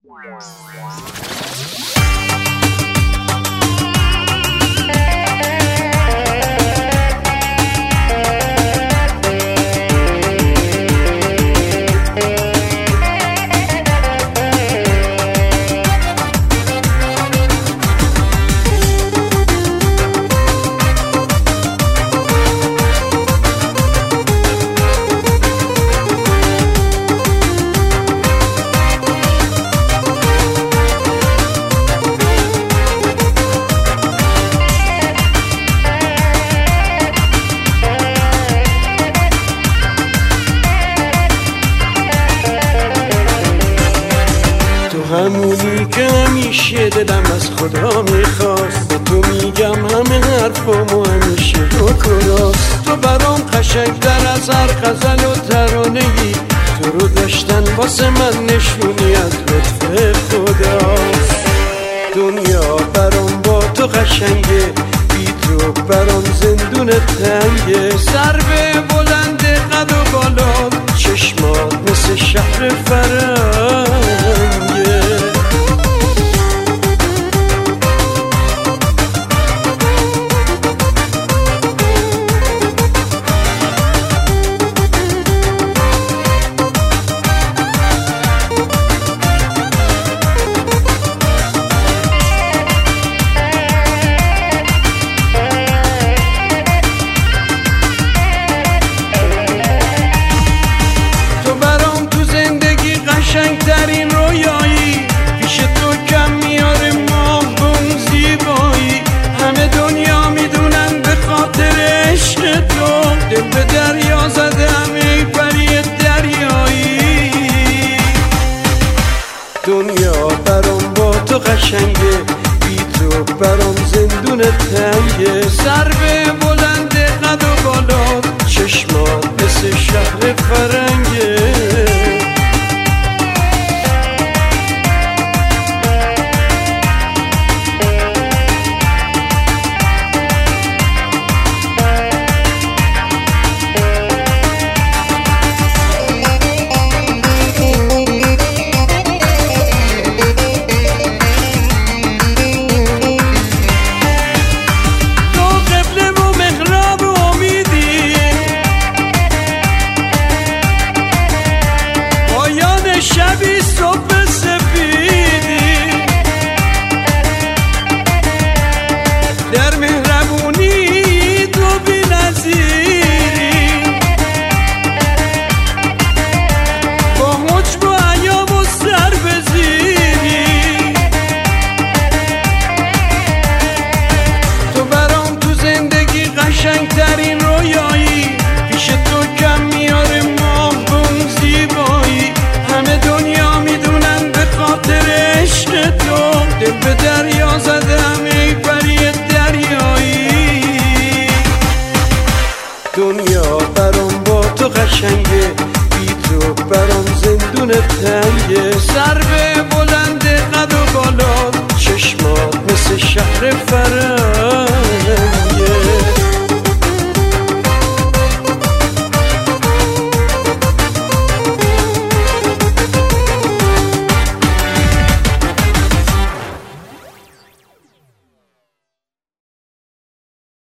همونی که همیشه دلم از خدا میخواست، به تو میگم همه حرفامو همیشه درست. تو برام قشنگ‌تر از هر غزل و ترانه‌ای، تو رو داشتن واسه من نشونی از لطف خداست. دنیا برام با تو قشنگه، بی تو برام زندون تنگه. سر به بلند قد و بالا، چشمات مثل شهر فرنگه. قشنگترین رویایی، پیش تو کم میاره ماه بون زیبایی. همه دنیا میدونن به خاطر عشق تو، دل به دریا زدم ای پری دریایی. دنیا برام با تو قشنگه، بی تو برام زندون تنگه. سر به بلند قد و بالا، چشمات مثل شهر فرنگه. شبی صبح سفیدی، در مهربونی تو بی نظیری. با حجب و ایام و سر بزیری، تو برام تو زندگی قشنگترین رویایی. پیش تو کم میاره ماه بون زیبایی. همه دنیا میدونن به خاطر عشق تو، دل به دریا زدم ای پری دریایی. دنیا برام با تو قشنگه، بی تو برام زندون تنگه. سر